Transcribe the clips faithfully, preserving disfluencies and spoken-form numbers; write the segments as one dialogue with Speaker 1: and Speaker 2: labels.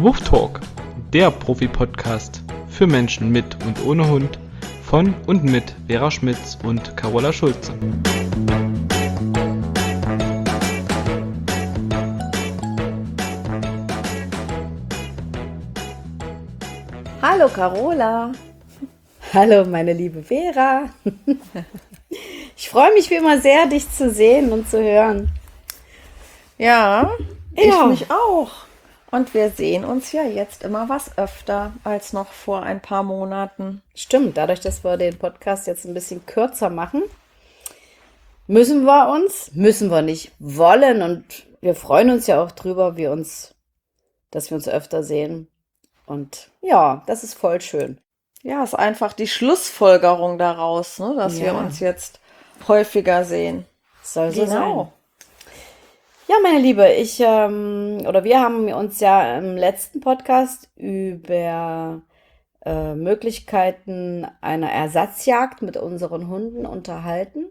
Speaker 1: Woof Talk, der Profi-Podcast für Menschen mit und ohne Hund von und mit Vera Schmitz und Carola Schulze.
Speaker 2: Hallo Carola.
Speaker 3: Hallo meine liebe Vera. Ich freue mich wie immer sehr, dich zu sehen und zu hören.
Speaker 2: Ja, ich
Speaker 3: Ja.
Speaker 2: mich auch. Und wir sehen uns ja jetzt immer was öfter als noch vor ein paar Monaten.
Speaker 3: Stimmt, dadurch, dass wir den Podcast jetzt ein bisschen kürzer machen, müssen wir uns, müssen wir nicht, wollen, und wir freuen uns ja auch drüber, wir uns, dass wir uns öfter sehen. Und ja, das ist voll schön.
Speaker 2: Ja, ist einfach die Schlussfolgerung daraus, ne, dass wir
Speaker 3: Ja.
Speaker 2: uns jetzt häufiger sehen.
Speaker 3: Soll so sein.
Speaker 2: Genau.
Speaker 3: Ja, meine Liebe, ich ähm, oder wir haben uns ja im letzten Podcast über äh, Möglichkeiten einer Ersatzjagd mit unseren Hunden unterhalten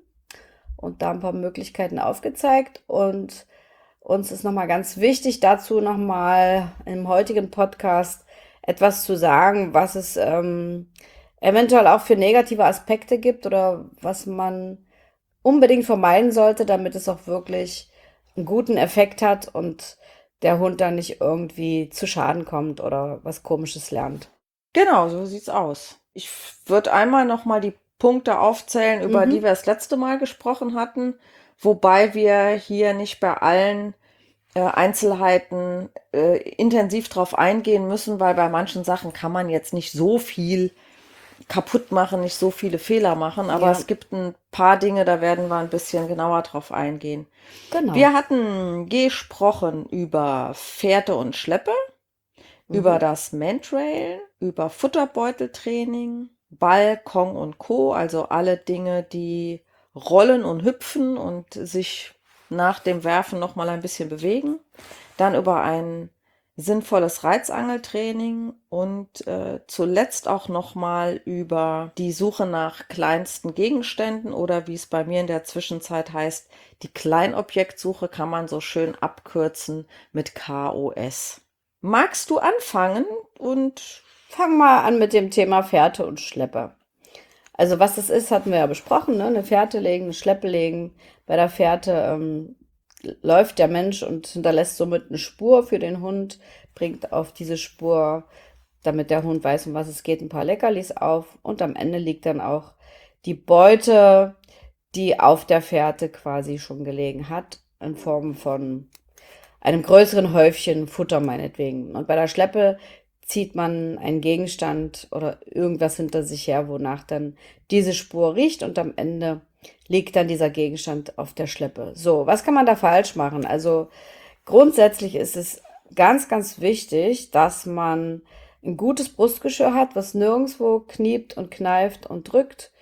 Speaker 3: und da ein paar Möglichkeiten aufgezeigt. Und uns ist nochmal ganz wichtig, dazu nochmal im heutigen Podcast etwas zu sagen, was es ähm, eventuell auch für negative Aspekte gibt oder was man unbedingt vermeiden sollte, damit es auch wirklich einen guten Effekt hat und der Hund dann nicht irgendwie zu Schaden kommt oder was Komisches lernt.
Speaker 2: Genau, so sieht's aus. Ich würde einmal nochmal die Punkte aufzählen, über
Speaker 3: Mhm.
Speaker 2: die wir das letzte Mal gesprochen hatten, wobei wir hier nicht bei allen äh, Einzelheiten äh, intensiv drauf eingehen müssen, weil bei manchen Sachen kann man jetzt nicht so viel kaputt machen, nicht so viele Fehler machen, aber
Speaker 3: Ja.
Speaker 2: es gibt ein paar Dinge, da werden wir ein bisschen genauer drauf eingehen.
Speaker 3: Genau.
Speaker 2: Wir hatten gesprochen über Fährte und Schleppe,
Speaker 3: Mhm.
Speaker 2: über das Mantrail, über Futterbeuteltraining, Ball, Kong und Co., also alle Dinge, die rollen und hüpfen und sich nach dem Werfen nochmal ein bisschen bewegen. Dann über ein sinnvolles Reizangeltraining und äh, zuletzt auch nochmal über die Suche nach kleinsten Gegenständen oder wie es bei mir in der Zwischenzeit heißt, die Kleinobjektsuche kann man so schön abkürzen mit K O S. Magst du anfangen und
Speaker 3: Fang mal an mit dem Thema Fährte und Schleppe. Also was das ist, hatten wir ja besprochen, ne? Eine Fährte legen, eine Schleppe legen. Bei der Fährte ähm, läuft der Mensch und hinterlässt somit eine Spur für den Hund, bringt auf diese Spur, damit der Hund weiß, um was es geht, ein paar Leckerlis auf, und am Ende liegt dann auch die Beute, die auf der Fährte quasi schon gelegen hat, in Form von einem größeren Häufchen Futter meinetwegen. Und bei der Schleppe zieht man einen Gegenstand oder irgendwas hinter sich her, wonach dann diese Spur riecht, und am Ende liegt dann dieser Gegenstand auf der Schleppe. So, was kann man da falsch machen? Also grundsätzlich ist es ganz, ganz wichtig, dass man ein gutes Brustgeschirr hat, was nirgendwo kniept und kneift und drückt,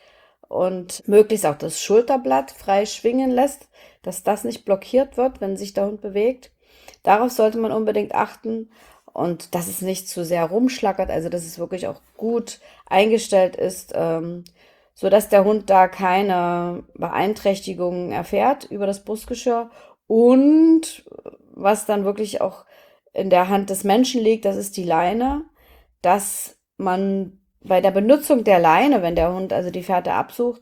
Speaker 3: und möglichst auch das Schulterblatt frei schwingen lässt, dass das nicht blockiert wird, wenn sich der Hund bewegt. Darauf sollte man unbedingt achten, und dass es nicht zu sehr rumschlackert, also dass es wirklich auch gut eingestellt ist, ähm, so dass der Hund da keine Beeinträchtigungen erfährt über das Brustgeschirr. Und was dann wirklich auch in der Hand des Menschen liegt, das ist die Leine, dass man bei der Benutzung der Leine, wenn der Hund also die Fährte absucht,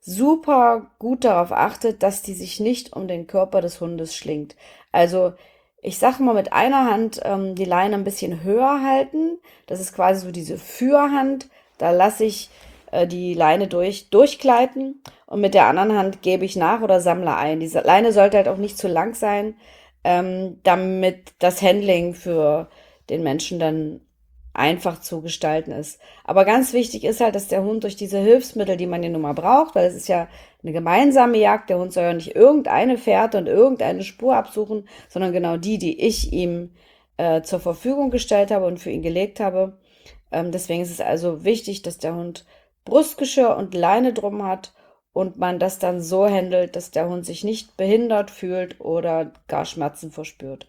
Speaker 3: super gut darauf achtet, dass die sich nicht um den Körper des Hundes schlingt. Also ich sage mal, mit einer Hand ähm, die Leine ein bisschen höher halten. Das ist quasi so diese Führhand. Da lasse ich äh, die Leine durch, durchgleiten, und mit der anderen Hand gebe ich nach oder sammle ein. Diese Leine sollte halt auch nicht zu lang sein, ähm, damit das Handling für den Menschen dann einfach zu gestalten ist. Aber ganz wichtig ist halt, dass der Hund durch diese Hilfsmittel, die man ja nun mal braucht, weil es ist ja eine gemeinsame Jagd, der Hund soll ja nicht irgendeine Fährte und irgendeine Spur absuchen, sondern genau die, die ich ihm äh, zur Verfügung gestellt habe und für ihn gelegt habe. Ähm, deswegen ist es also wichtig, dass der Hund Brustgeschirr und Leine drum hat und man das dann so handelt, dass der Hund sich nicht behindert fühlt oder gar Schmerzen verspürt.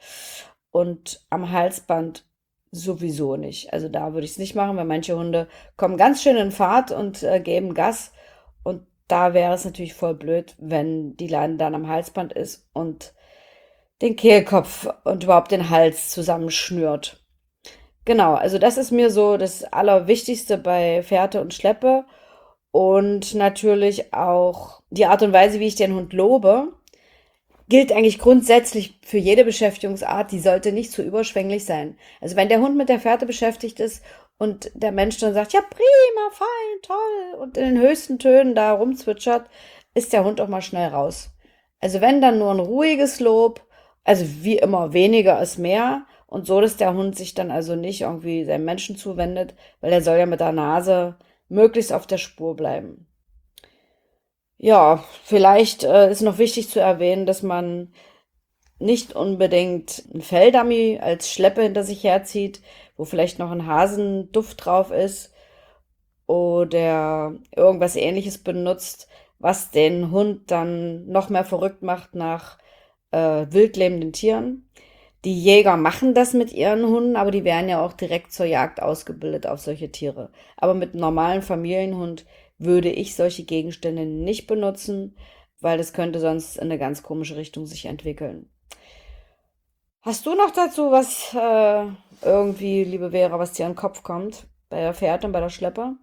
Speaker 3: Und am Halsband sowieso nicht. Also da würde ich es nicht machen, weil manche Hunde kommen ganz schön in Fahrt und äh, geben Gas. Und da wäre es natürlich voll blöd, wenn die Leine dann am Halsband ist und den Kehlkopf und überhaupt den Hals zusammenschnürt. Genau, also das ist mir so das Allerwichtigste bei Fährte und Schleppe. Und natürlich auch die Art und Weise, wie ich den Hund lobe, gilt eigentlich grundsätzlich für jede Beschäftigungsart. Die sollte nicht zu überschwänglich sein. Also wenn der Hund mit der Fährte beschäftigt ist und der Mensch dann sagt, ja prima, fein, toll und in den höchsten Tönen da rumzwitschert, ist der Hund auch mal schnell raus. Also wenn dann nur ein ruhiges Lob, also wie immer weniger ist mehr und so, dass der Hund sich dann also nicht irgendwie seinem Menschen zuwendet, weil er soll ja mit der Nase möglichst auf der Spur bleiben. Ja, vielleicht äh, ist noch wichtig zu erwähnen, dass man nicht unbedingt ein Felldummy als Schleppe hinter sich herzieht, wo vielleicht noch ein Hasenduft drauf ist oder irgendwas Ähnliches benutzt, was den Hund dann noch mehr verrückt macht nach äh, wildlebenden Tieren. Die Jäger machen das mit ihren Hunden, aber die werden ja auch direkt zur Jagd ausgebildet auf solche Tiere. Aber mit einem normalen Familienhund würde ich solche Gegenstände nicht benutzen, weil das könnte sonst in eine ganz komische Richtung sich entwickeln. Hast du noch dazu was äh, irgendwie, liebe Vera, was dir in den Kopf kommt bei der Fährte und bei der Schleppe?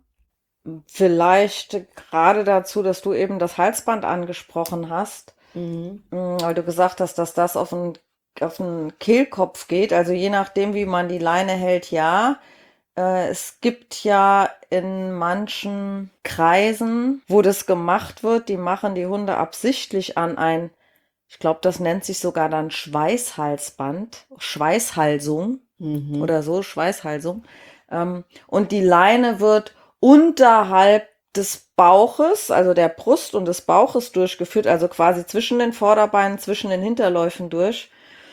Speaker 2: Vielleicht gerade dazu, dass du eben das Halsband angesprochen hast,
Speaker 3: Mhm.
Speaker 2: mm, weil du gesagt hast, dass das auf den, auf den Kehlkopf geht. Also je nachdem, wie man die Leine hält, ja. Äh, es gibt ja in manchen Kreisen, wo das gemacht wird, die machen die Hunde absichtlich an ein, ich glaube, das nennt sich sogar dann Schweißhalsband, Schweißhalsung
Speaker 3: Mhm.
Speaker 2: oder so, Schweißhalsung. Ähm, und die Leine wird unterhalb des Bauches, also der Brust und des Bauches durchgeführt, also quasi zwischen den Vorderbeinen, zwischen den Hinterläufen durch,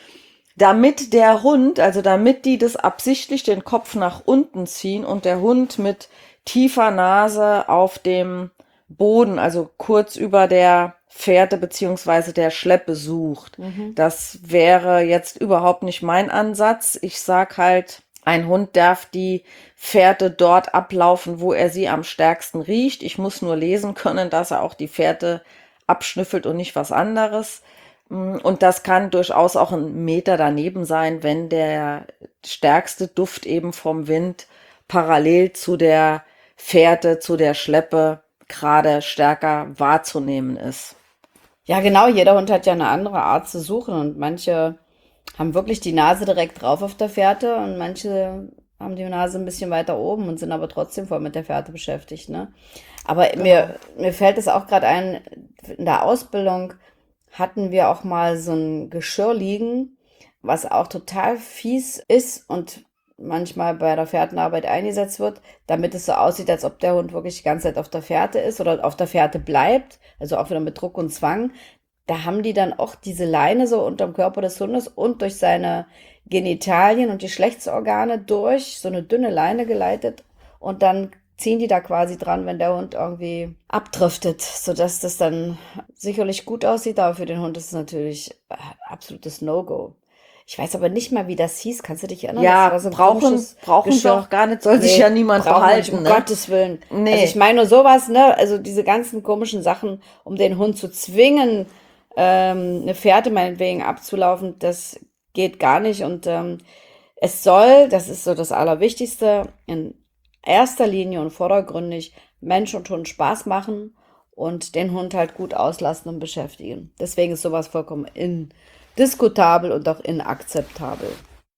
Speaker 2: damit der Hund, also damit die das absichtlich den Kopf nach unten ziehen und der Hund mit tiefer Nase auf dem Boden, also kurz über der Fährte beziehungsweise der Schleppe sucht.
Speaker 3: Mhm.
Speaker 2: Das wäre jetzt überhaupt nicht mein Ansatz. Ich sag halt, ein Hund darf die Fährte dort ablaufen, wo er sie am stärksten riecht. Ich muss nur lesen können, dass er auch die Fährte abschnüffelt und nicht was anderes. Und das kann durchaus auch ein Meter daneben sein, wenn der stärkste Duft eben vom Wind parallel zu der Fährte, zu der Schleppe gerade stärker wahrzunehmen ist.
Speaker 3: Ja, genau, jeder Hund hat ja eine andere Art zu suchen und manche haben wirklich die Nase direkt drauf auf der Fährte und manche haben die Nase ein bisschen weiter oben und sind aber trotzdem voll mit der Fährte beschäftigt, ne? Aber
Speaker 2: Genau.
Speaker 3: mir, mir fällt es auch gerade ein, in der Ausbildung hatten wir auch mal so ein Geschirr liegen, was auch total fies ist und manchmal bei der Fährtenarbeit eingesetzt wird, damit es so aussieht, als ob der Hund wirklich die ganze Zeit auf der Fährte ist oder auf der Fährte bleibt, also auch wieder mit Druck und Zwang. Da haben die dann auch diese Leine so unterm Körper des Hundes und durch seine Genitalien und Geschlechtsorgane durch so eine dünne Leine geleitet und dann ziehen die da quasi dran, wenn der Hund irgendwie abdriftet, sodass das dann sicherlich gut aussieht, aber für den Hund ist es natürlich äh, absolutes No-Go. Ich weiß aber nicht mal, wie das hieß. Kannst du dich erinnern? Das
Speaker 2: Ja,
Speaker 3: war so ein
Speaker 2: brauchen,
Speaker 3: komisches
Speaker 2: brauchen wir
Speaker 3: Geschirr.
Speaker 2: auch gar nicht, soll sich
Speaker 3: Nee,
Speaker 2: ja niemand
Speaker 3: brauchen wir nicht,
Speaker 2: behalten,
Speaker 3: um
Speaker 2: ne?
Speaker 3: Gottes Willen. Also
Speaker 2: Nee.
Speaker 3: ich meine nur sowas, ne? Also diese ganzen komischen Sachen, um den Hund zu zwingen, ähm, eine Fährte meinetwegen abzulaufen, das geht gar nicht. Und ähm, es soll, das ist so das Allerwichtigste, in erster Linie und vordergründig Mensch und Hund Spaß machen und den Hund halt gut auslassen und beschäftigen. Deswegen ist sowas vollkommen indiskutabel und auch inakzeptabel.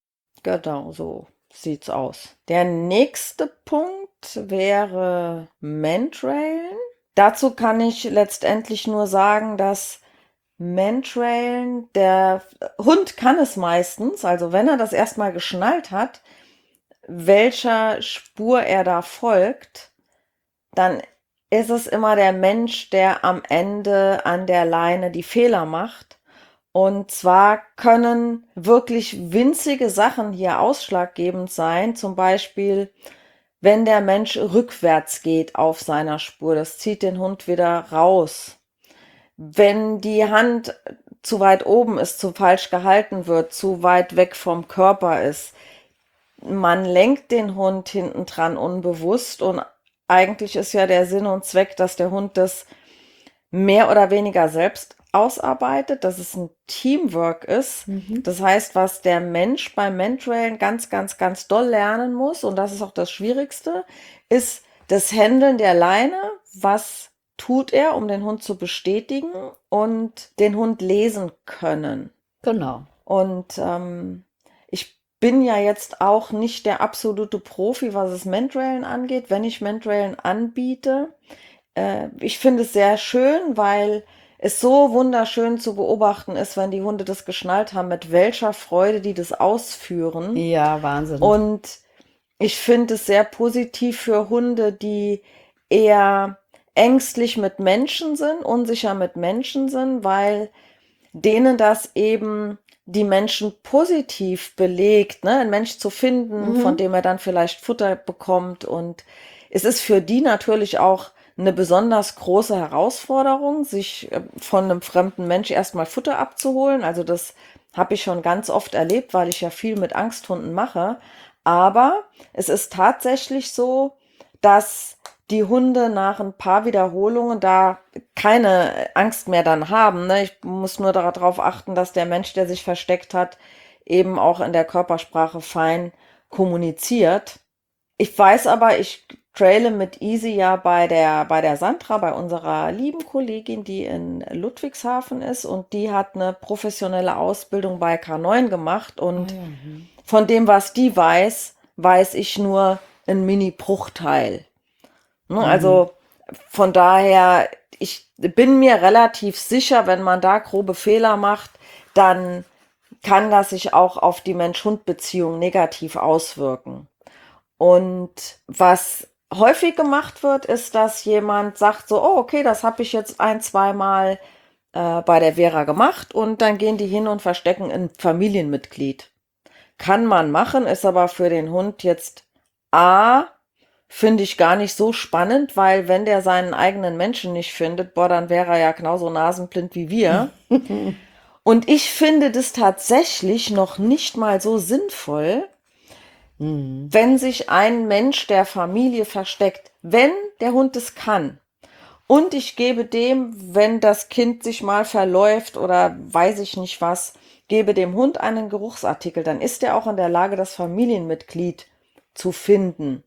Speaker 2: Genau, so sieht's aus. Der nächste Punkt wäre Mantrailen. Dazu kann ich letztendlich nur sagen, dass Mantrailen, der Hund kann es meistens, also wenn er das erstmal geschnallt hat, welcher Spur er da folgt, dann ist es immer der Mensch, der am Ende an der Leine die Fehler macht. Und zwar können wirklich winzige Sachen hier ausschlaggebend sein. Zum Beispiel, wenn der Mensch rückwärts geht auf seiner Spur. Das zieht den Hund wieder raus. Wenn die Hand zu weit oben ist, zu falsch gehalten wird, zu weit weg vom Körper ist. Man lenkt den Hund hinten dran unbewusst und eigentlich ist ja der Sinn und Zweck, dass der Hund das mehr oder weniger selbst ausarbeitet, dass es ein Teamwork ist.
Speaker 3: Mhm.
Speaker 2: Das heißt, was der Mensch beim Mentrailen ganz, ganz, ganz doll lernen muss, und das ist auch das Schwierigste, ist das Händeln der Leine. Was tut er, um den Hund zu bestätigen und den Hund lesen können?
Speaker 3: Genau.
Speaker 2: Und ähm, ich bin ja jetzt auch nicht der absolute Profi, was es Mentrailen angeht. Wenn ich Mentrailen anbiete, äh, ich finde es sehr schön, weil es so wunderschön zu beobachten ist, wenn die Hunde das geschnallt haben, mit welcher Freude die das ausführen.
Speaker 3: Ja, Wahnsinn.
Speaker 2: Und ich finde es sehr positiv für Hunde, die eher ängstlich mit Menschen sind, unsicher mit Menschen sind, weil denen das eben die Menschen positiv belegt, ne? Einen Mensch zu finden,
Speaker 3: Mhm.
Speaker 2: von dem er dann vielleicht Futter bekommt. Und es ist für die natürlich auch eine besonders große Herausforderung, sich äh, von einem fremden Mensch erstmal Futter abzuholen. Also das habe ich schon ganz oft erlebt, weil ich ja viel mit Angsthunden mache. Aber es ist tatsächlich so, dass die Hunde nach ein paar Wiederholungen da keine Angst mehr dann haben. Ne? Ich muss nur darauf achten, dass der Mensch, der sich versteckt hat, eben auch in der Körpersprache fein kommuniziert. Ich weiß aber, ich traile mit Easy ja bei der, bei der Sandra, bei unserer lieben Kollegin, die in Ludwigshafen ist, und die hat eine professionelle Ausbildung bei K neun gemacht, und
Speaker 3: Ah ja, mhm.
Speaker 2: von dem, was die weiß, weiß ich nur einen Mini-Bruchteil. Ne,
Speaker 3: Mhm.
Speaker 2: Also von daher, ich bin mir relativ sicher, wenn man da grobe Fehler macht, dann kann das sich auch auf die Mensch-Hund-Beziehung negativ auswirken. Und was häufig gemacht wird, ist, dass jemand sagt so, oh, okay, das habe ich jetzt ein, zweimal äh, bei der Vera gemacht, und dann gehen die hin und verstecken ein Familienmitglied. Kann man machen, ist aber für den Hund jetzt A, finde ich gar nicht so spannend, weil wenn der seinen eigenen Menschen nicht findet, boah, dann wäre er ja genauso nasenblind wie wir. Und ich finde das tatsächlich noch nicht mal so sinnvoll,
Speaker 3: Mhm.
Speaker 2: wenn sich ein Mensch der Familie versteckt, wenn der Hund es kann. Und ich gebe dem, wenn das Kind sich mal verläuft oder weiß ich nicht was, gebe dem Hund einen Geruchsartikel, dann ist er auch in der Lage, das Familienmitglied zu finden.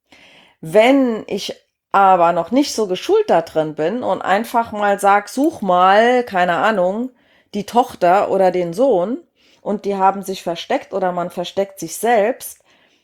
Speaker 2: Wenn ich aber noch nicht so geschult da drin bin und einfach mal sag, such mal, keine Ahnung, die Tochter oder den Sohn, und die haben sich versteckt oder man versteckt sich selbst,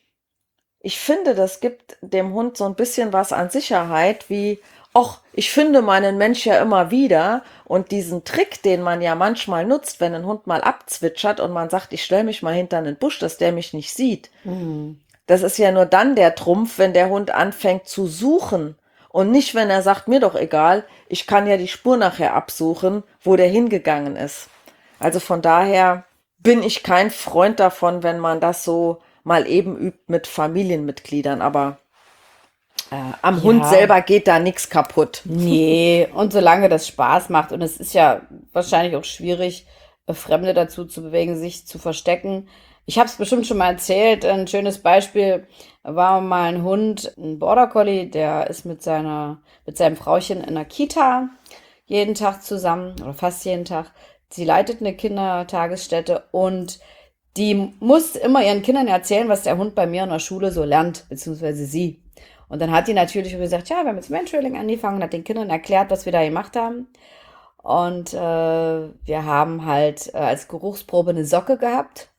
Speaker 2: ich finde, das gibt dem Hund so ein bisschen was an Sicherheit, wie, ach, ich finde meinen Mensch ja immer wieder. Und diesen Trick, den man ja manchmal nutzt, wenn ein Hund mal abzwitschert und man sagt, ich stelle mich mal hinter einen Busch, dass der mich nicht sieht.
Speaker 3: Mhm.
Speaker 2: Das ist ja nur dann der Trumpf, wenn der Hund anfängt zu suchen. Und nicht, wenn er sagt, mir doch egal, ich kann ja die Spur nachher absuchen, wo der hingegangen ist. Also von daher bin ich kein Freund davon, wenn man das so mal eben übt mit Familienmitgliedern. Aber äh, am Hund
Speaker 3: Ja.
Speaker 2: selber geht da nichts kaputt.
Speaker 3: Nee, und solange das Spaß macht, und es ist ja wahrscheinlich auch schwierig, äh, Fremde dazu zu bewegen, sich zu verstecken. Ich habe es bestimmt schon mal erzählt. Ein schönes Beispiel war mal ein Hund, ein Border Collie, der ist mit seiner, mit seinem Frauchen in der Kita jeden Tag zusammen oder fast jeden Tag. Sie leitet eine Kindertagesstätte, und die muss immer ihren Kindern erzählen, was der Hund bei mir in der Schule so lernt, beziehungsweise sie. Und dann hat die natürlich gesagt, ja, wir haben jetzt Mentrailing angefangen, und hat den Kindern erklärt, was wir da gemacht haben. Und äh, wir haben halt äh, als Geruchsprobe eine Socke gehabt.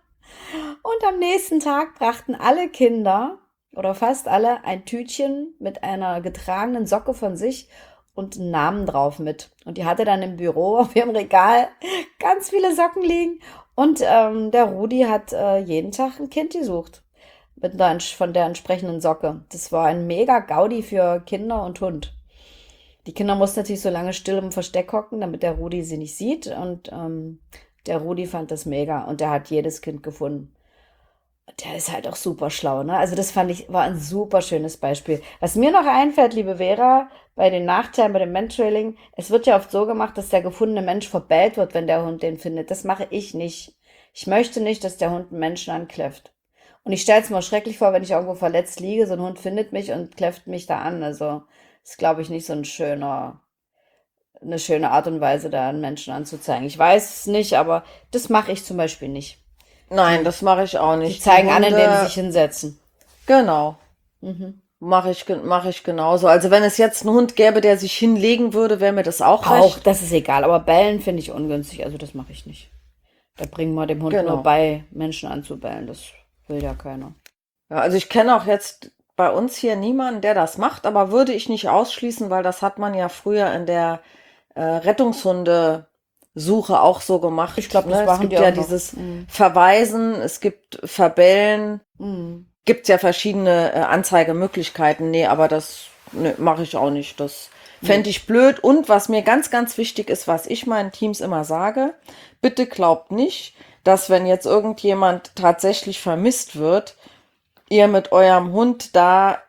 Speaker 3: Und am nächsten Tag brachten alle Kinder oder fast alle ein Tütchen mit einer getragenen Socke von sich und einen Namen drauf mit. Und die hatte dann im Büro auf ihrem Regal ganz viele Socken liegen. Und ähm, der Rudi hat äh, jeden Tag ein Kind gesucht mit der, von der entsprechenden Socke. Das war ein mega Gaudi für Kinder und Hund. Die Kinder mussten natürlich so lange still im Versteck hocken, damit der Rudi sie nicht sieht. Und ähm, der Rudi fand das mega, und der hat jedes Kind gefunden. Der ist halt auch super schlau, ne? Also das fand ich, war ein super schönes Beispiel. Was mir noch einfällt, liebe Vera, bei den Nachteilen, bei dem Mentrailing, es wird ja oft so gemacht, dass der gefundene Mensch verbellt wird, wenn der Hund den findet. Das mache ich nicht. Ich möchte nicht, dass der Hund einen Menschen ankläfft. Und ich stelle es mir schrecklich vor, wenn ich irgendwo verletzt liege, so ein Hund findet mich und kläfft mich da an. Also ist, glaube ich, nicht so ein schöner eine schöne Art und Weise, da einen Menschen anzuzeigen. Ich weiß es nicht, aber das mache ich zum Beispiel nicht.
Speaker 2: Nein, das mache ich auch
Speaker 3: Die
Speaker 2: nicht. Die
Speaker 3: zeigen an, indem sie
Speaker 2: Hunde,
Speaker 3: sich hinsetzen.
Speaker 2: genau,
Speaker 3: Mhm.
Speaker 2: mache ich, gen- mache ich genauso. Also wenn es jetzt einen Hund gäbe, der sich hinlegen würde, wäre mir das auch
Speaker 3: Auch,
Speaker 2: recht.
Speaker 3: das ist egal, aber bellen finde ich ungünstig, also das mache ich nicht. Da bringen wir dem Hund nur
Speaker 2: Genau.
Speaker 3: bei, Menschen anzubellen, das will ja keiner.
Speaker 2: Ja, also ich kenne auch jetzt bei uns hier niemanden, der das macht, aber würde ich nicht ausschließen, weil das hat man ja früher in der äh, Rettungshundesuche auch so
Speaker 3: Ich
Speaker 2: gemacht.
Speaker 3: glaube, das
Speaker 2: Ne? Es
Speaker 3: machen die
Speaker 2: gibt
Speaker 3: auch
Speaker 2: ja
Speaker 3: noch.
Speaker 2: dieses
Speaker 3: Mhm.
Speaker 2: Verweisen, es gibt Verbellen,
Speaker 3: Mhm.
Speaker 2: gibt ja verschiedene äh, Anzeigemöglichkeiten. Nee, aber das ne, mache ich auch nicht. Das fände
Speaker 3: Nee.
Speaker 2: ich blöd. Und was mir ganz, ganz wichtig ist, was ich meinen Teams immer sage, bitte glaubt nicht, dass wenn jetzt irgendjemand tatsächlich vermisst wird, ihr mit eurem Hund da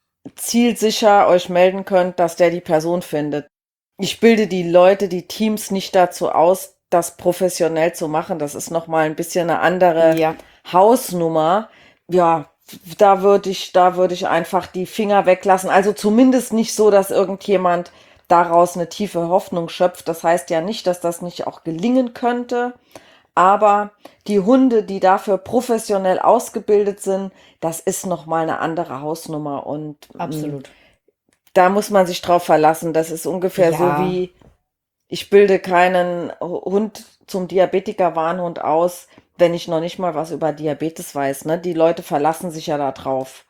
Speaker 2: zielsicher euch melden könnt, dass der die Person findet. Ich bilde die Leute, die Teams nicht dazu aus, das professionell zu machen. Das ist nochmal ein bisschen eine andere
Speaker 3: Ja,
Speaker 2: Hausnummer. Ja, da würde ich, da würde ich einfach die Finger weglassen. Also zumindest nicht so, dass irgendjemand daraus eine tiefe Hoffnung schöpft. Das heißt ja nicht, dass das nicht auch gelingen könnte. Aber die Hunde, die dafür professionell ausgebildet sind, das ist nochmal eine andere Hausnummer. Und mm,
Speaker 3: absolut.
Speaker 2: da muss man sich drauf verlassen. Das ist ungefähr so
Speaker 3: Ja,
Speaker 2: wie, ich bilde keinen Hund zum Diabetiker-Warnhund aus, wenn ich noch nicht mal was über Diabetes weiß. Ne? Die Leute verlassen sich ja da drauf.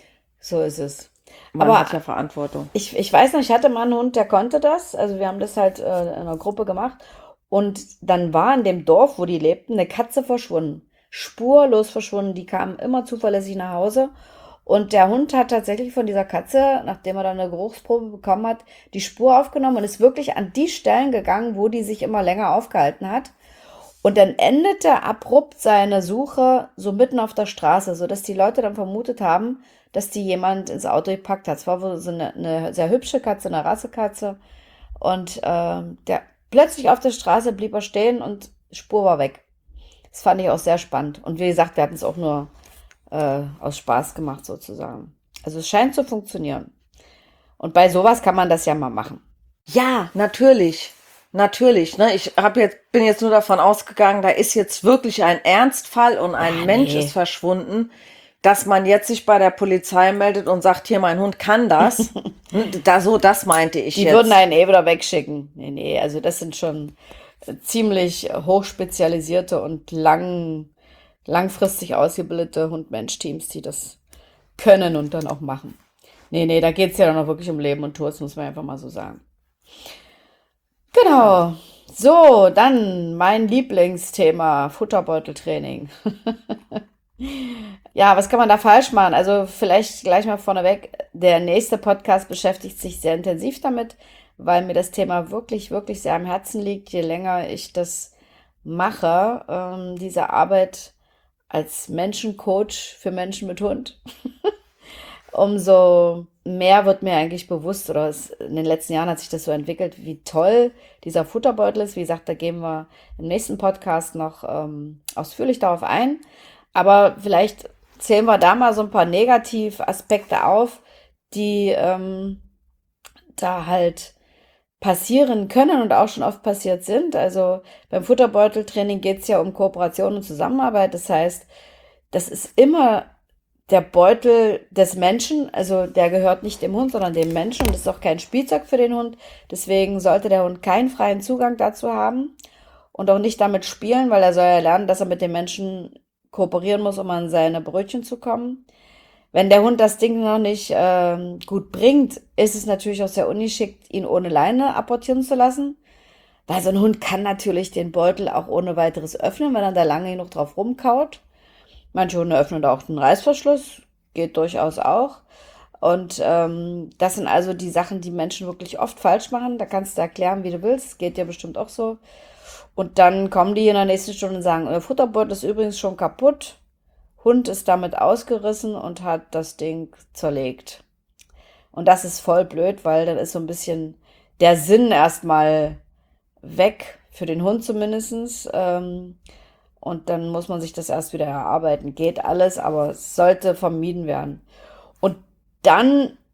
Speaker 3: so ist es.
Speaker 2: Man
Speaker 3: Aber
Speaker 2: hat ja Verantwortung.
Speaker 3: ich, ich weiß noch, ich hatte mal einen Hund, der konnte das. Also wir haben das halt äh, in einer Gruppe gemacht. Und dann war in dem Dorf, wo die lebten, eine Katze verschwunden. Spurlos verschwunden. Die kam immer zuverlässig nach Hause. Und der Hund hat tatsächlich von dieser Katze, nachdem er dann eine Geruchsprobe bekommen hat, die Spur aufgenommen und ist wirklich an die Stellen gegangen, wo die sich immer länger aufgehalten hat. Und dann endete abrupt seine Suche so mitten auf der Straße, sodass die Leute dann vermutet haben, dass die jemand ins Auto gepackt hat. Es war wohl so eine, eine sehr hübsche Katze, eine Rassekatze. Und ähm, der plötzlich auf der Straße blieb er stehen und Spur war weg. Das fand ich auch sehr spannend. Und wie gesagt, wir hatten es auch nur äh, aus Spaß gemacht sozusagen. Also es scheint zu funktionieren. Und bei sowas kann man das ja mal machen.
Speaker 2: Ja, natürlich. Natürlich. Ne? Ich hab jetzt, bin jetzt nur davon ausgegangen, da ist jetzt wirklich ein Ernstfall und ein
Speaker 3: Ja,
Speaker 2: Mensch ist
Speaker 3: nee.
Speaker 2: verschwunden, dass man jetzt sich bei der Polizei meldet und sagt, hier, mein Hund kann das. Ne, Da, so, das meinte ich
Speaker 3: Die würden
Speaker 2: jetzt.
Speaker 3: einen eh wieder wegschicken. Nee, nee, also das sind schon äh, ziemlich hochspezialisierte und lang, langfristig ausgebildete Hund-Mensch-Teams, die das können und dann auch machen. Nee, nee, da geht es ja dann auch wirklich um Leben und Tod, das muss man einfach mal so sagen.
Speaker 2: Ja.
Speaker 3: Genau. So, dann mein Lieblingsthema, Futterbeuteltraining. Ja, was kann man da falsch machen? Also vielleicht gleich mal vorneweg, der nächste Podcast beschäftigt sich sehr intensiv damit, weil mir das Thema wirklich, wirklich sehr am Herzen liegt, je länger ich das mache, ähm, diese Arbeit als Menschencoach für Menschen mit Hund. Umso mehr wird mir eigentlich bewusst, oder es, in den letzten Jahren hat sich das so entwickelt, wie toll dieser Futterbeutel ist. Wie gesagt, da gehen wir im nächsten Podcast noch ähm, ausführlich darauf ein. Aber vielleicht zählen wir da mal so ein paar Negativaspekte auf, die ähm, da halt passieren können und auch schon oft passiert sind. Also beim Futterbeuteltraining geht es ja um Kooperation und Zusammenarbeit. Das heißt, das ist immer der Beutel des Menschen, also der gehört nicht dem Hund, sondern dem Menschen und ist auch kein Spielzeug für den Hund. Deswegen sollte der Hund keinen freien Zugang dazu haben und auch nicht damit spielen, weil er soll ja lernen, dass er mit den Menschen kooperieren muss, um an seine Brötchen zu kommen. Wenn der Hund das Ding noch nicht ähm, gut bringt, ist es natürlich auch sehr ungeschickt, ihn ohne Leine apportieren zu lassen. Weil so ein Hund kann natürlich den Beutel auch ohne weiteres öffnen, wenn er da lange genug drauf rumkaut. Manche Hunde öffnen da auch den Reißverschluss, geht durchaus auch. Und ähm, das sind also die Sachen, die Menschen wirklich oft falsch machen. Da kannst du erklären, wie du willst. Geht dir bestimmt auch so. Und dann kommen die in der nächsten Stunde und sagen, der Futterbeutel ist übrigens schon kaputt. Hund ist damit ausgerissen und hat das Ding zerlegt. Und das ist voll blöd, weil dann ist so ein bisschen der Sinn erstmal weg, für den Hund zumindest. Ähm, und dann muss man sich das erst wieder erarbeiten. Geht alles, aber es sollte vermieden werden. Und dann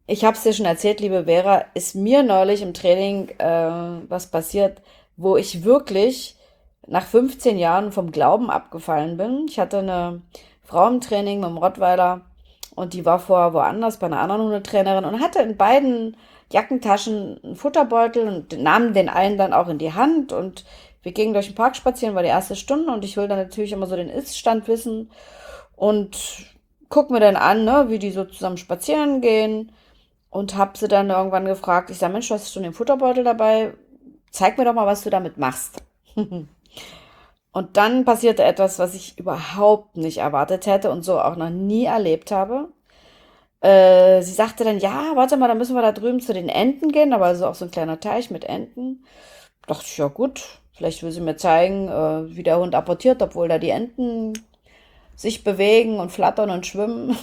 Speaker 3: Ich habe es dir schon erzählt, liebe Vera, ist mir neulich im Training äh, was passiert, wo ich wirklich nach fünfzehn Jahren vom Glauben abgefallen bin. Ich hatte eine Frau im Training mit dem Rottweiler und die war vorher woanders bei einer anderen Hundetrainerin und hatte in beiden Jackentaschen einen Futterbeutel und nahm den einen dann auch in die Hand und wir gingen durch den Park spazieren, war die erste Stunde und ich will dann natürlich immer so den Ist-Stand wissen und guck mir dann an, ne, wie die so zusammen spazieren gehen und hab sie dann irgendwann gefragt, ich sag, Mensch, du hast schon den Futterbeutel dabei? Zeig mir doch mal, was du damit machst. Und dann passierte etwas, was ich überhaupt nicht erwartet hätte und so auch noch nie erlebt habe. Äh, sie sagte dann, ja, warte mal, da müssen wir da drüben zu den Enten gehen. Da war so auch so ein kleiner Teich mit Enten. Dachte ich, ja gut, vielleicht will sie mir zeigen, äh, wie der Hund apportiert, obwohl da die Enten sich bewegen und flattern und schwimmen.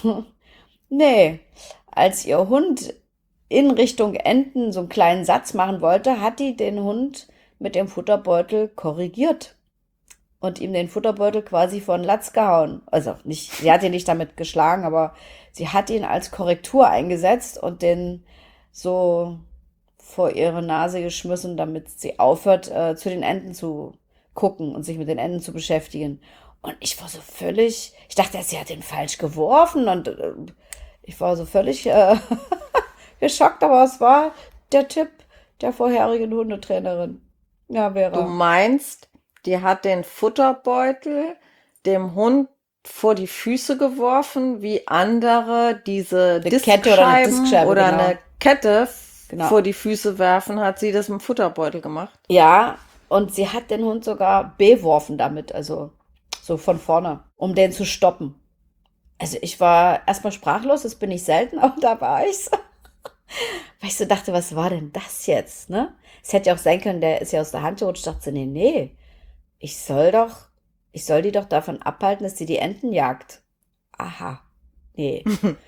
Speaker 3: Nee, als ihr Hund in Richtung Enten so einen kleinen Satz machen wollte, hat die den Hund mit dem Futterbeutel korrigiert und ihm den Futterbeutel quasi von Latz gehauen. Also nicht, sie hat ihn nicht damit geschlagen, aber sie hat ihn als Korrektur eingesetzt und den so vor ihre Nase geschmissen, damit sie aufhört, äh, zu den Enten zu gucken und sich mit den Enten zu beschäftigen. Und ich war so völlig, ich dachte, sie hat den falsch geworfen und äh, ich war so völlig äh, geschockt, aber es war der Tipp der vorherigen Hundetrainerin. Ja,
Speaker 2: Du
Speaker 3: Vera.
Speaker 2: meinst, die hat den Futterbeutel dem Hund vor die Füße geworfen, wie andere diese
Speaker 3: Eine Kette oder eine
Speaker 2: Diskscheiben
Speaker 3: Diskscheibe,
Speaker 2: oder
Speaker 3: genau.
Speaker 2: eine Kette
Speaker 3: Genau.
Speaker 2: vor die Füße werfen, hat sie das mit dem Futterbeutel gemacht?
Speaker 3: Ja, und sie hat den Hund sogar beworfen damit, also so von vorne, um den zu stoppen. Also ich war erstmal sprachlos, das bin ich selten, aber da war ich's. Weil ich so dachte, was war denn das jetzt, ne? Es hätte ja auch sein können, der ist ja aus der Hand gerutscht. Ich dachte so, nee, nee, ich soll doch, ich soll die doch davon abhalten, dass sie die Enten jagt. Aha, nee.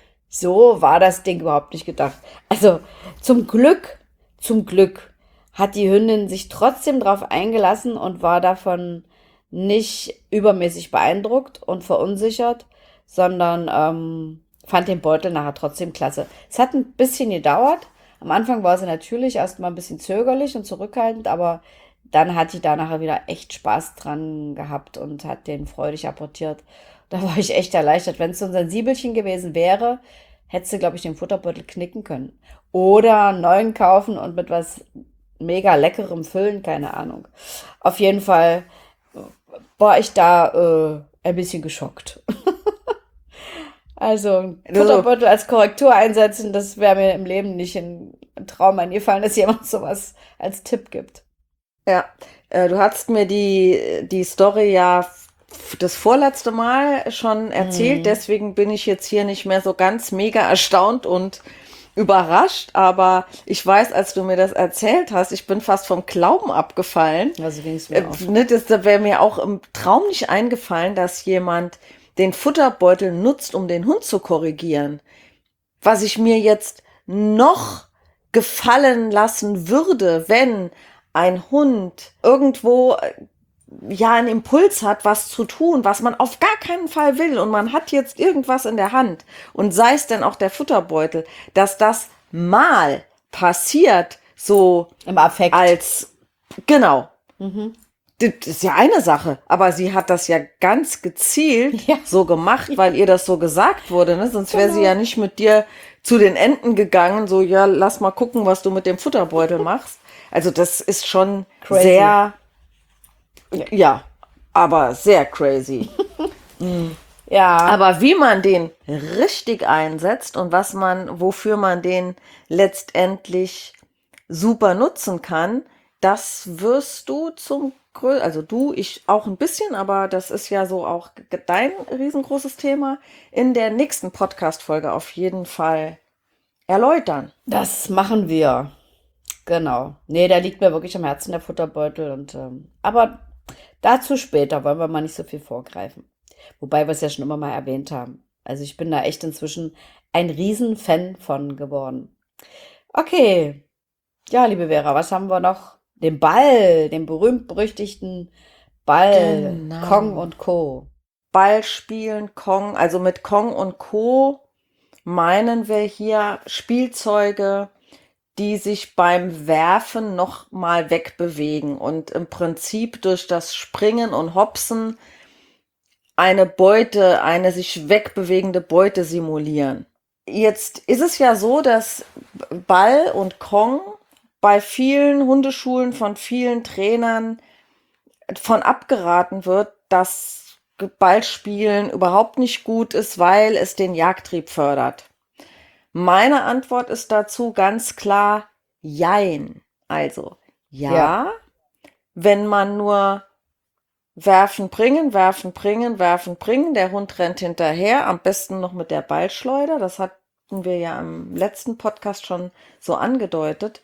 Speaker 3: So war das Ding überhaupt nicht gedacht. Also zum Glück, zum Glück hat die Hündin sich trotzdem drauf eingelassen und war davon nicht übermäßig beeindruckt und verunsichert, sondern ähm, fand den Beutel nachher trotzdem klasse. Es hat ein bisschen gedauert. Am Anfang war sie natürlich erstmal ein bisschen zögerlich und zurückhaltend, aber dann hat die da nachher wieder echt Spaß dran gehabt und hat den freudig apportiert. Da war ich echt erleichtert. Wenn es so ein Sensibelchen gewesen wäre, hätte sie, glaube ich, den Futterbeutel knicken können. Oder einen neuen kaufen und mit was mega Leckerem füllen, keine Ahnung. Auf jeden Fall war ich da äh, ein bisschen geschockt. Also einen
Speaker 2: Also,
Speaker 3: Futterbeutel als Korrektur einsetzen, das wäre mir im Leben nicht in einen Traum eingefallen, dass jemand sowas als Tipp gibt.
Speaker 2: ja, äh, du hast mir die, die Story ja f- das vorletzte Mal schon erzählt,
Speaker 3: Mhm.
Speaker 2: deswegen bin ich jetzt hier nicht mehr so ganz mega erstaunt und überrascht, aber ich weiß, als du mir das erzählt hast, ich bin fast vom Glauben abgefallen.
Speaker 3: Also ging es
Speaker 2: Äh,
Speaker 3: mir auch.
Speaker 2: ne, das wäre mir auch im Traum nicht eingefallen, dass jemand den Futterbeutel nutzt, um den Hund zu korrigieren. Was ich mir jetzt noch gefallen lassen würde, wenn ein Hund irgendwo äh, ja einen Impuls hat, was zu tun, was man auf gar keinen Fall will und man hat jetzt irgendwas in der Hand und sei es denn auch der Futterbeutel, dass das mal passiert, so
Speaker 3: Im Affekt.
Speaker 2: als, genau,
Speaker 3: Mhm.
Speaker 2: das ist ja eine Sache, aber sie hat das ja ganz gezielt
Speaker 3: Ja.
Speaker 2: so gemacht, weil ihr das so gesagt wurde, ne? Sonst wäre sie
Speaker 3: Genau.
Speaker 2: ja nicht mit dir zu den Enten gegangen, so, ja, lass mal gucken, was du mit dem Futterbeutel machst. Also das ist schon
Speaker 3: Crazy.
Speaker 2: sehr,
Speaker 3: Ja.
Speaker 2: ja, aber sehr crazy.
Speaker 3: Ja.
Speaker 2: Aber wie man den richtig einsetzt und was man, wofür man den letztendlich super nutzen kann, das wirst du zum grö- also du, ich auch ein bisschen, aber das ist ja so auch g- dein riesengroßes Thema in der nächsten Podcast-Folge auf jeden Fall erläutern.
Speaker 3: Das machen wir. Genau. Nee, der liegt mir wirklich am Herzen, der Futterbeutel. Und, ähm, aber dazu später wollen wir mal nicht so viel vorgreifen. Wobei wir es ja schon immer mal erwähnt haben. Also ich bin da echt inzwischen ein Riesenfan von geworden. Okay. Ja, liebe Vera, was haben wir noch? Den Ball, den berühmt-berüchtigten Ball.
Speaker 2: Genau.
Speaker 3: Kong und Co.
Speaker 2: Ball spielen, Kong, also mit Kong und Co. meinen wir hier Spielzeuge, die sich beim Werfen noch mal wegbewegen und im Prinzip durch das Springen und Hopsen eine Beute, eine sich wegbewegende Beute simulieren. Jetzt ist es ja so, dass Ball und Kong bei vielen Hundeschulen von vielen Trainern von abgeraten wird, dass Ballspielen überhaupt nicht gut ist, weil es den Jagdtrieb fördert. Meine Antwort ist dazu ganz klar jein. Also ja,
Speaker 3: Ja.
Speaker 2: wenn man nur werfen, bringen, werfen, bringen, werfen, bringen, der Hund rennt hinterher, am besten noch mit der Ballschleuder, das hatten wir ja im letzten Podcast schon so angedeutet,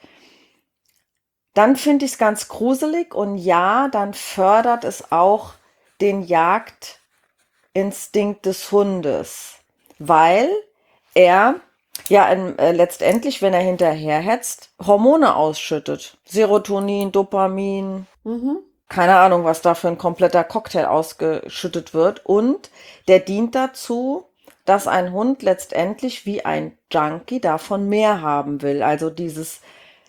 Speaker 2: dann finde ich es ganz gruselig und ja, dann fördert es auch den Jagdinstinkt des Hundes, weil er ja ähm, äh, letztendlich, wenn er hinterherhetzt, Hormone ausschüttet. Serotonin, Dopamin,
Speaker 3: Mhm.
Speaker 2: keine Ahnung, was da für ein kompletter Cocktail ausgeschüttet wird. Und der dient dazu, dass ein Hund letztendlich wie ein Junkie davon mehr haben will. Also dieses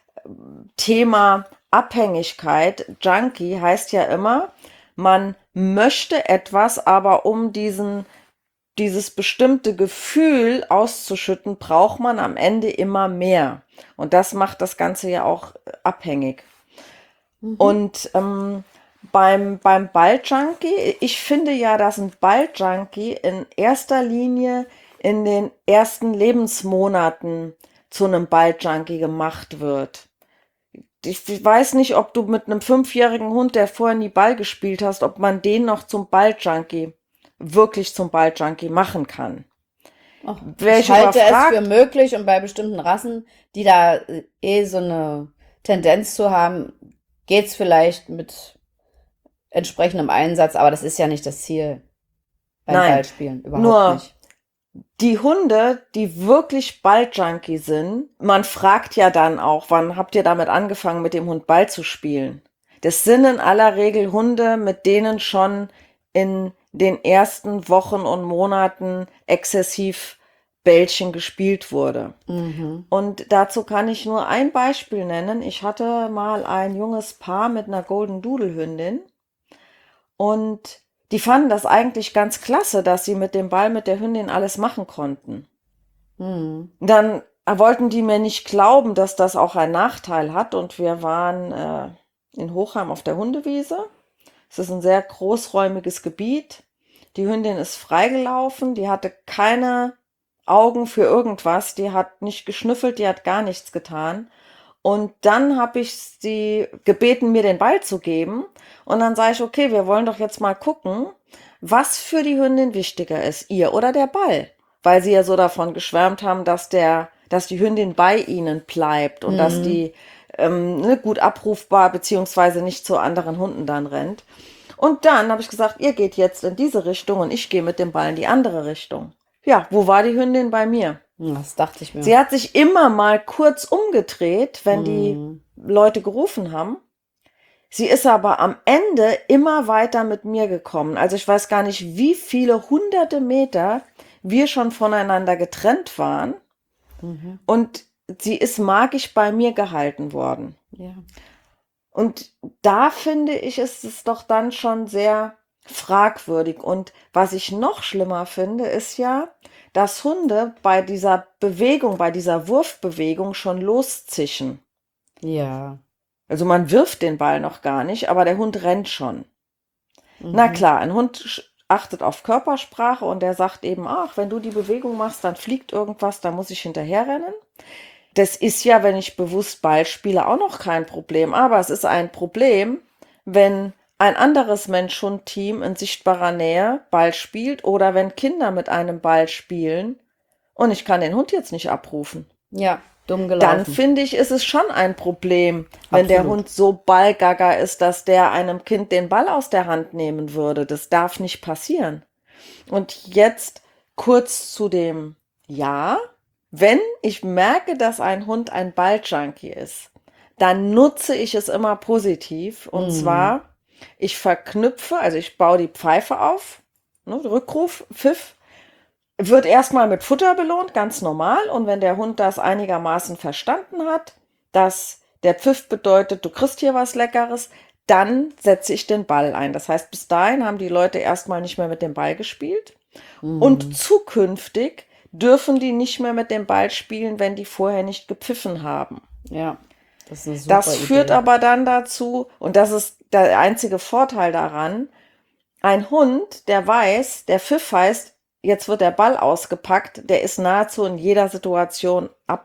Speaker 2: Thema Abhängigkeit, Junkie heißt ja immer, man möchte etwas, aber um diesen, dieses bestimmte Gefühl auszuschütten, braucht man am Ende immer mehr. Und das macht das Ganze ja auch abhängig.
Speaker 3: Mhm.
Speaker 2: Und ähm, beim, beim Balljunkie, ich finde ja, dass ein Balljunkie in erster Linie in den ersten Lebensmonaten zu einem Balljunkie gemacht wird. Ich weiß nicht, ob du mit einem fünfjährigen Hund, der vorher nie Ball gespielt hast, ob man den noch zum Balljunkie, wirklich zum Balljunkie machen kann.
Speaker 3: Ach,
Speaker 2: Wer
Speaker 3: ich
Speaker 2: ich
Speaker 3: halte es
Speaker 2: überfragt-
Speaker 3: für möglich und bei bestimmten Rassen, die da äh, eh so eine Tendenz zu haben, geht's vielleicht mit entsprechendem Einsatz, aber das ist ja nicht das Ziel beim
Speaker 2: Nein,
Speaker 3: Ballspielen, überhaupt
Speaker 2: nur-
Speaker 3: nicht.
Speaker 2: Die Hunde, die wirklich Balljunkie sind, man fragt ja dann auch, wann habt ihr damit angefangen, mit dem Hund Ball zu spielen? Das sind in aller Regel Hunde, mit denen schon in den ersten Wochen und Monaten exzessiv Bällchen gespielt wurde.
Speaker 3: Mhm.
Speaker 2: Und dazu kann ich nur ein Beispiel nennen. Ich hatte mal ein junges Paar mit einer Golden Doodle Hündin und die fanden das eigentlich ganz klasse, dass sie mit dem Ball mit der Hündin alles machen konnten.
Speaker 3: Mhm.
Speaker 2: Dann wollten die mir nicht glauben, dass das auch einen Nachteil hat und wir waren äh, in Hochheim auf der Hundewiese. Es ist ein sehr großräumiges Gebiet. Die Hündin ist freigelaufen, die hatte keine Augen für irgendwas, die hat nicht geschnüffelt, die hat gar nichts getan. Und dann habe ich sie gebeten, mir den Ball zu geben. Und dann sage ich, okay, wir wollen doch jetzt mal gucken, was für die Hündin wichtiger ist, ihr oder der Ball. Weil sie ja so davon geschwärmt haben, dass der, dass die Hündin bei ihnen bleibt und
Speaker 3: Mhm.
Speaker 2: dass die ähm, ne, gut abrufbar beziehungsweise nicht zu anderen Hunden dann rennt. Und dann habe ich gesagt, ihr geht jetzt in diese Richtung und ich gehe mit dem Ball in die andere Richtung. Ja, wo war die Hündin bei mir?
Speaker 3: Das dachte ich mir.
Speaker 2: Sie hat sich immer mal kurz umgedreht, wenn die
Speaker 3: Mhm.
Speaker 2: Leute gerufen haben. Sie ist aber am Ende immer weiter mit mir gekommen. Also ich weiß gar nicht, wie viele hunderte Meter wir schon voneinander getrennt waren.
Speaker 3: Mhm.
Speaker 2: Und sie ist magisch bei mir gehalten worden.
Speaker 3: Ja.
Speaker 2: Und da finde ich, ist es doch dann schon sehr fragwürdig. Und was ich noch schlimmer finde, ist ja, dass Hunde bei dieser Bewegung, bei dieser Wurfbewegung schon loszischen.
Speaker 3: Ja.
Speaker 2: Also man wirft den Ball noch gar nicht, aber der Hund rennt schon. Na
Speaker 3: Mhm.
Speaker 2: klar, ein Hund sch- achtet auf Körpersprache und der sagt eben, ach, wenn du die Bewegung machst, dann fliegt irgendwas, da muss ich hinterherrennen. Das ist ja, wenn ich bewusst Ball spiele, auch noch kein Problem. Aber es ist ein Problem, wenn ein anderes Mensch-Hund-Team in sichtbarer Nähe Ball spielt oder wenn Kinder mit einem Ball spielen und ich kann den Hund jetzt nicht abrufen.
Speaker 3: Ja, dumm
Speaker 2: Dann
Speaker 3: gelaufen.
Speaker 2: finde ich, ist es schon ein Problem, wenn der
Speaker 3: Absolut.
Speaker 2: Hund so ballgaga ist, dass der einem Kind den Ball aus der Hand nehmen würde. Das darf nicht passieren. Und jetzt kurz zu dem Ja. Wenn ich merke, dass ein Hund ein Balljunkie ist, dann nutze ich es immer positiv. Und
Speaker 3: Mhm.
Speaker 2: zwar, ich verknüpfe, also ich baue die Pfeife auf, ne, Rückruf, Pfiff, wird erstmal mit Futter belohnt, ganz normal. Und wenn der Hund das einigermaßen verstanden hat, dass der Pfiff bedeutet, du kriegst hier was Leckeres, dann setze ich den Ball ein. Das heißt, bis dahin haben die Leute erstmal nicht mehr mit dem Ball gespielt.
Speaker 3: Mhm.
Speaker 2: Und zukünftig dürfen die nicht mehr mit dem Ball spielen, wenn die vorher nicht gepfiffen haben.
Speaker 3: Ja, das ist eine super
Speaker 2: Das führt
Speaker 3: Idee.
Speaker 2: aber dann dazu, und das ist der einzige Vorteil daran, ein Hund, der weiß, der Pfiff heißt, jetzt wird der Ball ausgepackt, der ist nahezu in jeder Situation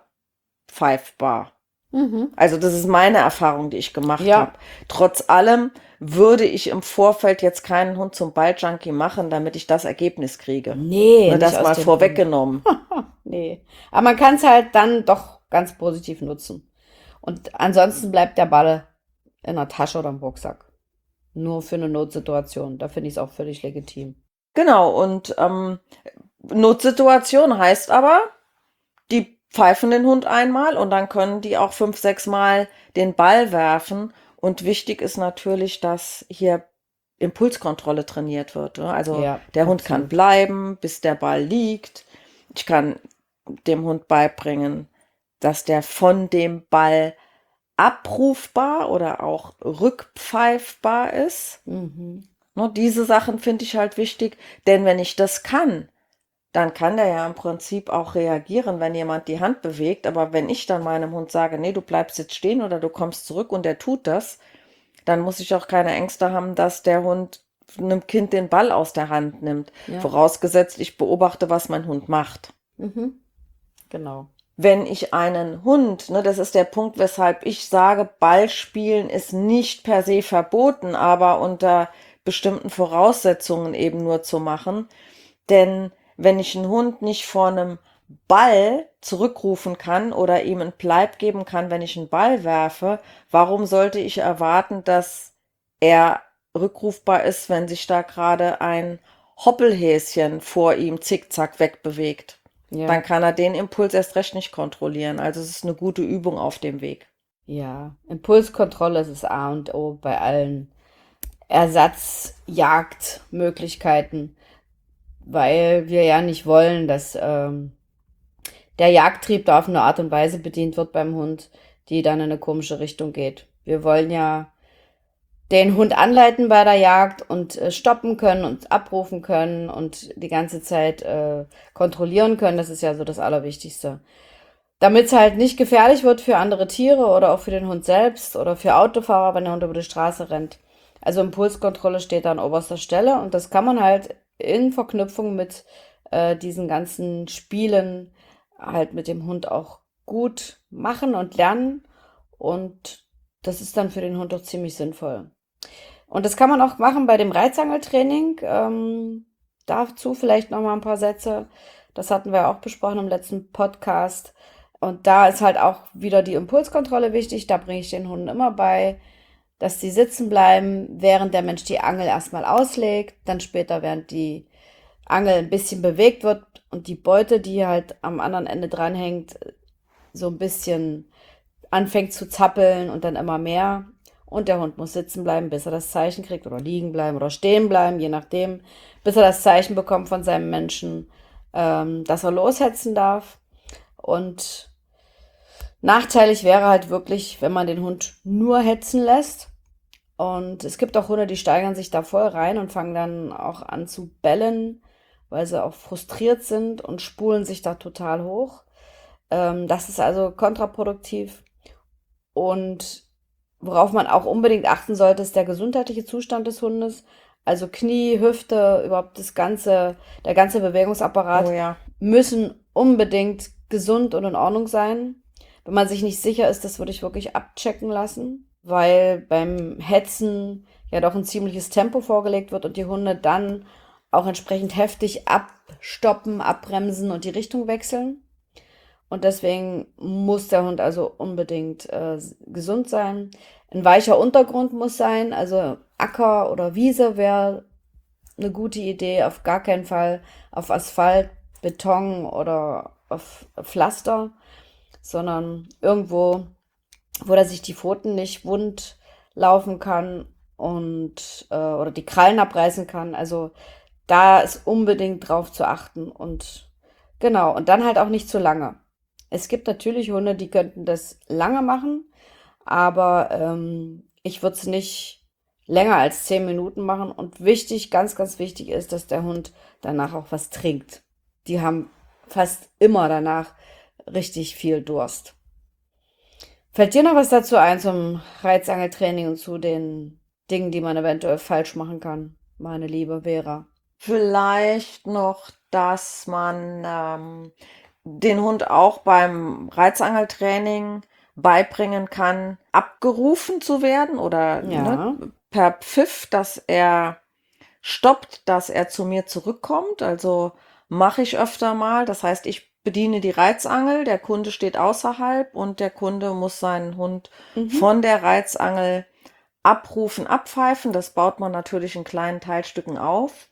Speaker 2: abpfeifbar.
Speaker 3: Mhm.
Speaker 2: Also das ist meine Erfahrung, die ich gemacht
Speaker 3: Ja.
Speaker 2: habe. Trotz allem würde ich im Vorfeld jetzt keinen Hund zum Balljunkie machen, damit ich das Ergebnis kriege.
Speaker 3: Nee,
Speaker 2: Nur
Speaker 3: nicht
Speaker 2: das
Speaker 3: aus
Speaker 2: mal
Speaker 3: dem
Speaker 2: vorweggenommen.
Speaker 3: Grund. Nee. Aber man kann es halt dann doch ganz positiv nutzen. Und ansonsten bleibt der Ball in der Tasche oder im Rucksack. Nur für eine Notsituation. Da finde ich es auch völlig legitim.
Speaker 2: Genau, und ähm, Notsituation heißt aber, die pfeifen den Hund einmal und dann können die auch fünf, sechs Mal den Ball werfen. Und wichtig ist natürlich, dass hier Impulskontrolle trainiert wird. Ne? Also
Speaker 3: Ja,
Speaker 2: der Hund kann
Speaker 3: absolut.
Speaker 2: bleiben, bis der Ball liegt. Ich kann dem Hund beibringen, dass der von dem Ball abrufbar oder auch rückpfeifbar ist.
Speaker 3: Mhm.
Speaker 2: Ne, diese Sachen finde ich halt wichtig, denn wenn ich das kann, dann kann der ja im Prinzip auch reagieren, wenn jemand die Hand bewegt. Aber wenn ich dann meinem Hund sage, nee, du bleibst jetzt stehen oder du kommst zurück und der tut das, dann muss ich auch keine Ängste haben, dass der Hund einem Kind den Ball aus der Hand nimmt.
Speaker 3: Ja.
Speaker 2: Vorausgesetzt, ich beobachte, was mein Hund macht.
Speaker 3: Mhm. Genau.
Speaker 2: Wenn ich einen Hund, ne, das ist der Punkt, weshalb ich sage, Ballspielen ist nicht per se verboten, aber unter bestimmten Voraussetzungen eben nur zu machen. Denn wenn ich einen Hund nicht vor einem Ball zurückrufen kann oder ihm einen Bleib geben kann, wenn ich einen Ball werfe, warum sollte ich erwarten, dass er rückrufbar ist, wenn sich da gerade ein Hoppelhäschen vor ihm zickzack wegbewegt?
Speaker 3: Ja.
Speaker 2: Dann kann er den Impuls erst recht nicht kontrollieren. Also es ist eine gute Übung auf dem Weg.
Speaker 3: Ja. Impulskontrolle ist das A und O bei allen Ersatzjagdmöglichkeiten, weil wir ja nicht wollen, dass ähm, der Jagdtrieb da auf eine Art und Weise bedient wird beim Hund, die dann in eine komische Richtung geht. Wir wollen ja den Hund anleiten bei der Jagd und äh, stoppen können und abrufen können und die ganze Zeit äh, kontrollieren können. Das ist ja so das Allerwichtigste. Damit es halt nicht gefährlich wird für andere Tiere oder auch für den Hund selbst oder für Autofahrer, wenn der Hund über die Straße rennt. Also Impulskontrolle steht da an oberster Stelle und das kann man halt in Verknüpfung mit äh, diesen ganzen Spielen halt mit dem Hund auch gut machen und lernen und das ist dann für den Hund auch ziemlich sinnvoll. Und das kann man auch machen bei dem Reizangeltraining. Ähm, dazu vielleicht noch mal ein paar Sätze. Das hatten wir auch besprochen im letzten Podcast. Und da ist halt auch wieder die Impulskontrolle wichtig. Da bringe ich den Hunden immer bei, dass sie sitzen bleiben, während der Mensch die Angel erstmal auslegt. Dann später, während die Angel ein bisschen bewegt wird und die Beute, die halt am anderen Ende dranhängt, so ein bisschen anfängt zu zappeln und dann immer mehr. Und der Hund muss sitzen bleiben, bis er das Zeichen kriegt oder liegen bleiben oder stehen bleiben, je nachdem, bis er das Zeichen bekommt von seinem Menschen, ähm, dass er loshetzen darf. Und nachteilig wäre halt wirklich, wenn man den Hund nur hetzen lässt. Und es gibt auch Hunde, die steigern sich da voll rein und fangen dann auch an zu bellen, weil sie auch frustriert sind und spulen sich da total hoch. Ähm, das ist also kontraproduktiv. Und worauf man auch unbedingt achten sollte, ist der gesundheitliche Zustand des Hundes. Also Knie, Hüfte, überhaupt das ganze, der ganze Bewegungsapparat
Speaker 2: Oh ja.
Speaker 3: müssen unbedingt gesund und in Ordnung sein. Wenn man sich nicht sicher ist, das würde ich wirklich abchecken lassen, weil beim Hetzen ja doch ein ziemliches Tempo vorgelegt wird und die Hunde dann auch entsprechend heftig abstoppen, abbremsen und die Richtung wechseln. Und deswegen muss der Hund also unbedingt äh, gesund sein. Ein weicher Untergrund muss sein, also Acker oder Wiese wäre eine gute Idee, auf gar keinen Fall auf Asphalt, Beton oder auf Pflaster, sondern irgendwo, wo er sich die Pfoten nicht wund laufen kann und äh, oder die Krallen abreißen kann. Also da ist unbedingt drauf zu achten und Genau, und dann halt auch nicht zu lange. Es gibt natürlich Hunde, die könnten das lange machen, aber ähm, ich würde es nicht länger als zehn Minuten machen. Und wichtig, ganz, ganz wichtig ist, dass der Hund danach auch was trinkt. Die haben fast immer danach richtig viel Durst. Fällt dir noch was dazu ein zum Reizangeltraining und zu den Dingen, die man eventuell falsch machen kann, meine liebe Vera?
Speaker 2: Vielleicht noch, dass man ähm, den Hund auch beim Reizangeltraining beibringen kann, abgerufen zu werden oder
Speaker 3: Ja,
Speaker 2: ne, per Pfiff, dass er stoppt, dass er zu mir zurückkommt. Also mache ich öfter mal. Das heißt, ich bediene die Reizangel, der Kunde steht außerhalb und der Kunde muss seinen Hund
Speaker 3: mhm.
Speaker 2: von der Reizangel abrufen, abpfeifen. Das baut man natürlich in kleinen Teilstücken auf.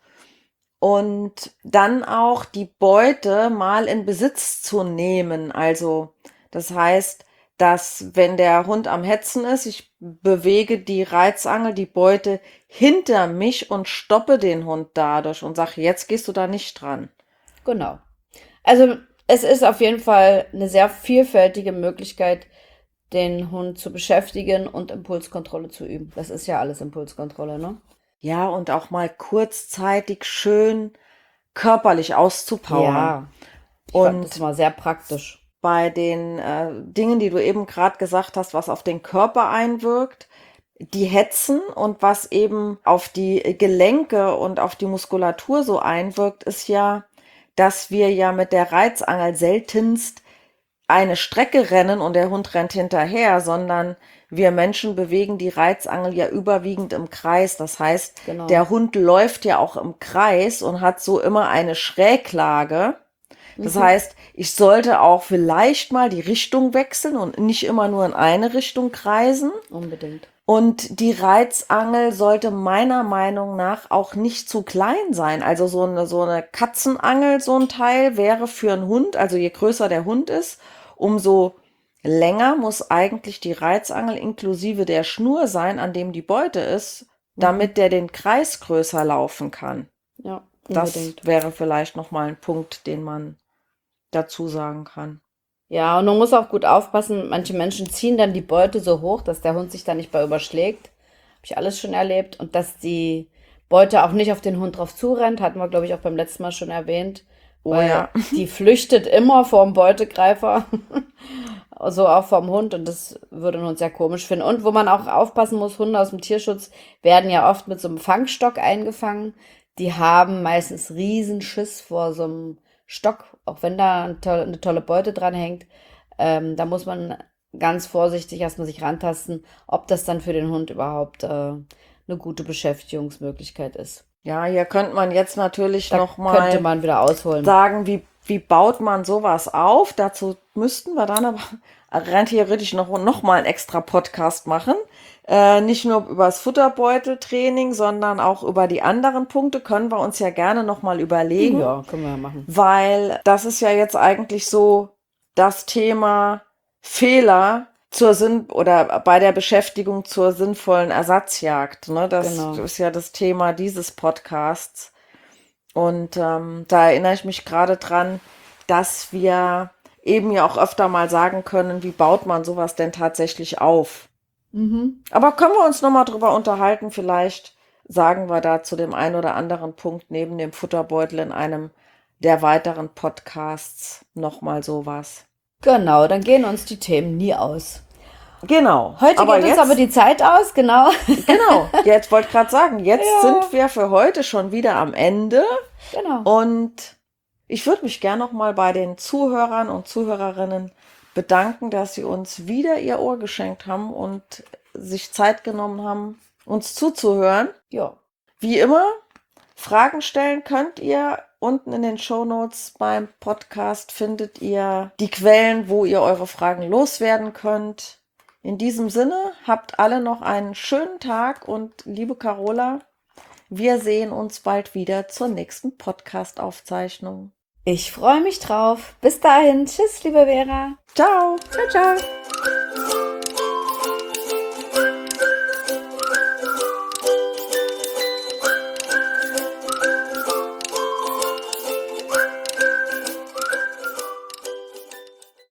Speaker 2: Und dann auch die Beute mal in Besitz zu nehmen. Also das heißt, dass wenn der Hund am Hetzen ist, ich bewege die Reizangel, die Beute hinter mich und stoppe den Hund dadurch und sage, jetzt gehst du da nicht dran.
Speaker 3: Genau. Also es ist auf jeden Fall eine sehr vielfältige Möglichkeit, den Hund zu beschäftigen und Impulskontrolle zu üben. Das ist ja alles Impulskontrolle, ne?
Speaker 2: Ja, und auch mal kurzzeitig schön körperlich auszupowern.
Speaker 3: Ja, ich fand
Speaker 2: Und
Speaker 3: das mal sehr praktisch.
Speaker 2: bei den äh, Dingen, die du eben gerade gesagt hast, was auf den Körper einwirkt, die Hetzen und was eben auf die Gelenke und auf die Muskulatur so einwirkt, ist ja, dass wir ja mit der Reizangel seltenst eine Strecke rennen und der Hund rennt hinterher, sondern wir Menschen bewegen die Reizangel ja überwiegend im Kreis. Das heißt,
Speaker 3: Genau.
Speaker 2: der Hund läuft ja auch im Kreis und hat so immer eine Schräglage. Das
Speaker 3: Mhm.
Speaker 2: heißt, ich sollte auch vielleicht mal die Richtung wechseln und nicht immer nur in eine Richtung kreisen.
Speaker 3: Unbedingt.
Speaker 2: Und die Reizangel sollte meiner Meinung nach auch nicht zu klein sein. Also so eine, so eine Katzenangel, so ein Teil wäre für einen Hund, also je größer der Hund ist, umso länger muss eigentlich die Reizangel inklusive der Schnur sein, an dem die Beute ist, damit der den Kreis größer laufen kann.
Speaker 3: Ja,
Speaker 2: Das
Speaker 3: unbedingt.
Speaker 2: wäre vielleicht nochmal ein Punkt, den man dazu sagen kann.
Speaker 3: Ja, und man muss auch gut aufpassen. Manche Menschen ziehen dann die Beute so hoch, dass der Hund sich da nicht bei überschlägt. Habe ich alles schon erlebt. Und dass die Beute auch nicht auf den Hund drauf zurennt, hatten wir, glaube ich, auch beim letzten Mal schon erwähnt.
Speaker 2: Oh
Speaker 3: Weil
Speaker 2: ja.
Speaker 3: die flüchtet immer vorm Beutegreifer, so auch vom Hund. Und das würde einen Hund sehr komisch finden. Und wo man auch aufpassen muss, Hunde aus dem Tierschutz werden ja oft mit so einem Fangstock eingefangen. Die haben meistens riesen Schiss vor so einem Stock, auch wenn da eine tolle, eine tolle Beute dran hängt. Ähm, da muss man ganz vorsichtig erstmal sich rantasten, ob das dann für den Hund überhaupt äh, eine gute Beschäftigungsmöglichkeit ist.
Speaker 2: Ja, hier könnte man jetzt natürlich
Speaker 3: Da
Speaker 2: noch
Speaker 3: könnte
Speaker 2: mal
Speaker 3: man wieder ausholen.
Speaker 2: sagen, wie, wie baut man sowas auf? Dazu müssten wir dann aber rein theoretisch noch, noch mal einen extra Podcast machen. Äh, nicht nur über das Futterbeuteltraining, sondern auch über die anderen Punkte können wir uns ja gerne noch mal überlegen.
Speaker 3: Ja, können wir ja machen.
Speaker 2: Weil das ist ja jetzt eigentlich so das Thema Fehler zur Sinn oder bei der Beschäftigung zur sinnvollen Ersatzjagd. Ne? Das
Speaker 3: Genau.
Speaker 2: ist ja das Thema dieses Podcasts. Und ähm, da erinnere ich mich gerade dran, dass wir eben ja auch öfter mal sagen können, wie baut man sowas denn tatsächlich auf?
Speaker 3: Mhm.
Speaker 2: Aber können wir uns nochmal drüber unterhalten? Vielleicht sagen wir da zu dem einen oder anderen Punkt neben dem Futterbeutel in einem der weiteren Podcasts nochmal sowas.
Speaker 3: Genau, dann gehen uns die Themen nie aus.
Speaker 2: Genau.
Speaker 3: Heute
Speaker 2: aber
Speaker 3: geht
Speaker 2: jetzt,
Speaker 3: uns aber die Zeit aus, genau.
Speaker 2: Genau, jetzt wollte ich gerade sagen, jetzt
Speaker 3: Ja.
Speaker 2: sind wir für heute schon wieder am Ende.
Speaker 3: Genau.
Speaker 2: Und ich würde mich gerne nochmal bei den Zuhörern und Zuhörerinnen bedanken, dass sie uns wieder ihr Ohr geschenkt haben und sich Zeit genommen haben, uns zuzuhören.
Speaker 3: Ja.
Speaker 2: Wie immer, Fragen stellen könnt ihr. Unten in den Shownotes beim Podcast findet ihr die Quellen, wo ihr eure Fragen loswerden könnt. In diesem Sinne, habt alle noch einen schönen Tag und liebe Carola, wir sehen uns bald wieder zur nächsten Podcast-Aufzeichnung.
Speaker 3: Ich freue mich drauf. Bis dahin. Tschüss, liebe Vera.
Speaker 2: Ciao!
Speaker 3: Ciao, ciao.